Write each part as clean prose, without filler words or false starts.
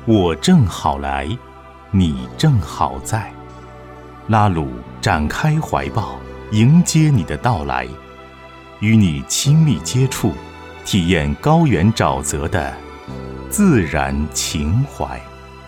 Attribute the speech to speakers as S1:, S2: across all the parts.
S1: 我正好来，你正好在。拉鲁展开怀抱，迎接你的到来，与你亲密接触，体验高原沼泽的自然情怀。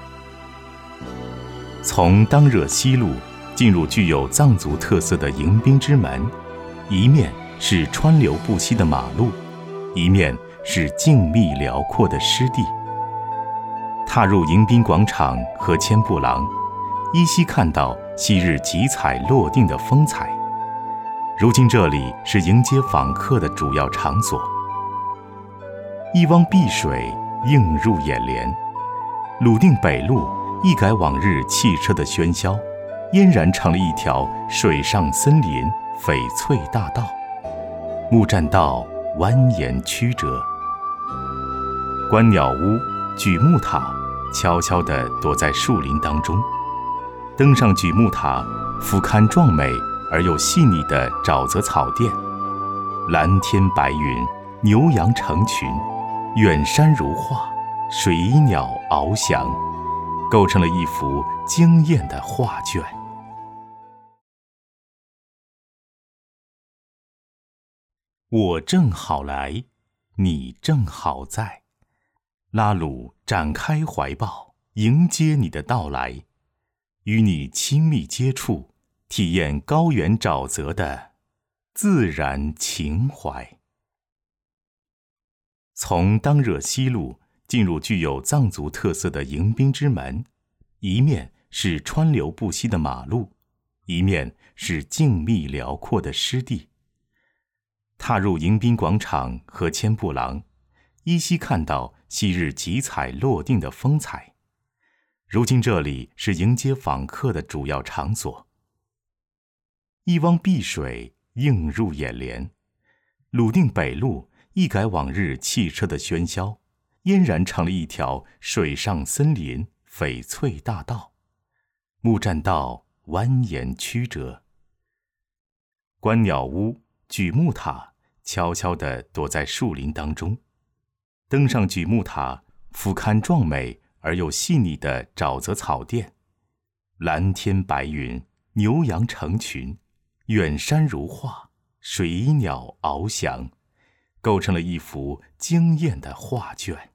S1: 从当热西路进入具有藏族特色的迎宾之门，一面是川流不息的马路，一面是静谧辽阔的湿地。踏入迎宾广场和千步廊，依稀看到昔日集采落定的风采。如今这里是迎接访客的主要场所。一汪碧水映入眼帘，鲁定北路一改往日汽车的喧嚣，嫣然成了一条水上森林翡翠大道，木栈道蜿蜒曲折。观鸟屋、举木塔悄悄地躲在树林当中，登上举木塔，俯瞰壮美而又细腻的沼泽草甸，蓝天白云，牛羊成群，远山如画，水鸟翱翔，构成了一幅惊艳的画卷。我正好来，你正好在。拉鲁展开怀抱，迎接你的到来，与你亲密接触，体验高原沼泽的自然情怀。从当热西路进入具有藏族特色的迎宾之门，一面是川流不息的马路，一面是静谧辽阔的湿地。踏入迎宾广场和千步廊，依稀看到昔日集采落定的风采。如今这里是迎接访客的主要场所。一汪碧水映入眼帘，鲁定北路一改往日汽车的喧嚣，嫣然成了一条水上森林翡翠大道，木栈道蜿蜒曲折。观鸟屋、举木塔悄悄地躲在树林当中，登上举木塔，俯瞰壮美而又细腻的沼泽草甸，蓝天白云，牛羊成群，远山如画，水鸟翱翔，构成了一幅惊艳的画卷。